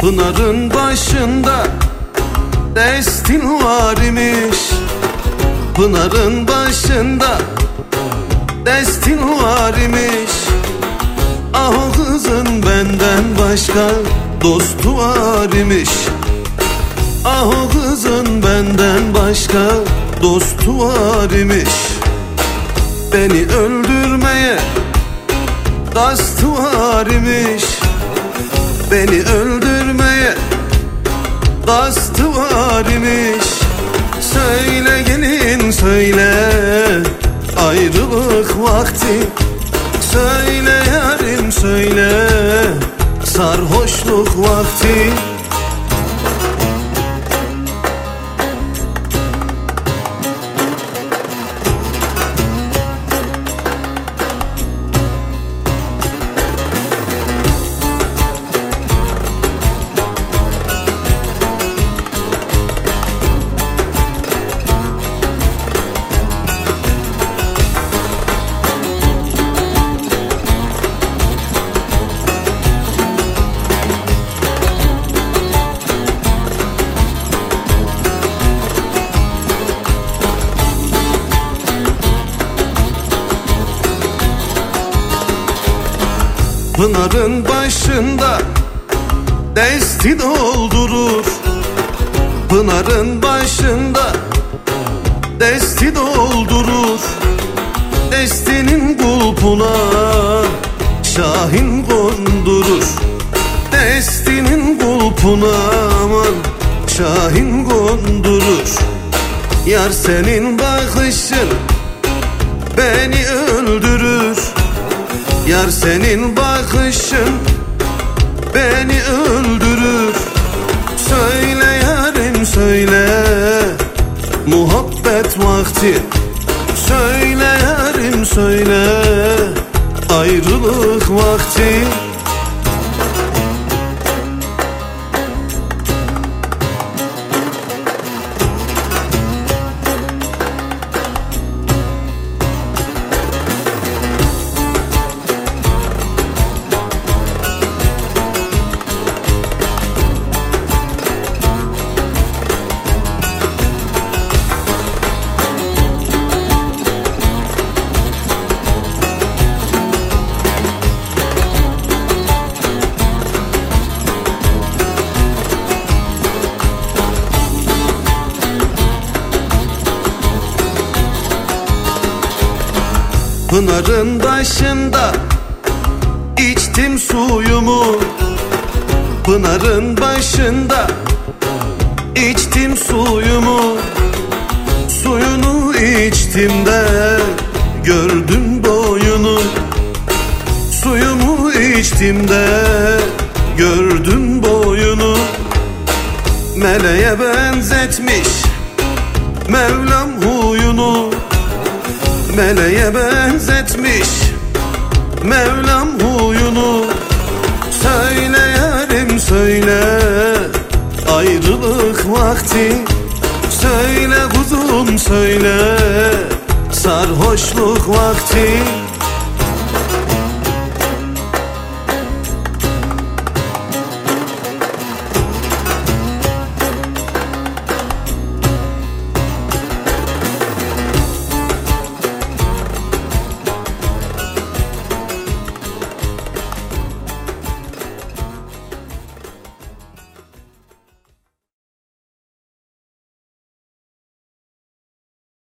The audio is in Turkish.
Pınarın başında destin var imiş. Pınarın başında destin var imiş. Ah o kızın benden başka dostu var imiş. Ah o kızın benden başka dostu var imiş. Beni öldürmeye kastı var imiş. Beni öldürmeye kastı var imiş. Söyle gelin söyle, ayrılık vakti. Söyle yarim söyle, sarhoşluk vakti. Pınarın başında desti doldurur. Pınarın başında desti doldurur. Destinin kulpuna şahin kondurur. Destinin kulpuna aman şahin kondurur. Yar senin bakışın beni öldürür. Yar senin bakışın beni öldürür. Söyle yarim söyle, muhabbet vakti. Söyle yarim söyle, ayrılık vakti. Pınarın başında içtim suyumu. Pınarın başında içtim suyumu. Suyunu içtim de gördüm boyunu. Suyumu içtim de gördüm boyunu. Meleğe benzetmiş Mevlam huyunu. Meleğe benzetmiş Mevlam huyunu. Söyle yarim söyle, ayrılık vakti. Söyle kuzum söyle, sarhoşluk vakti.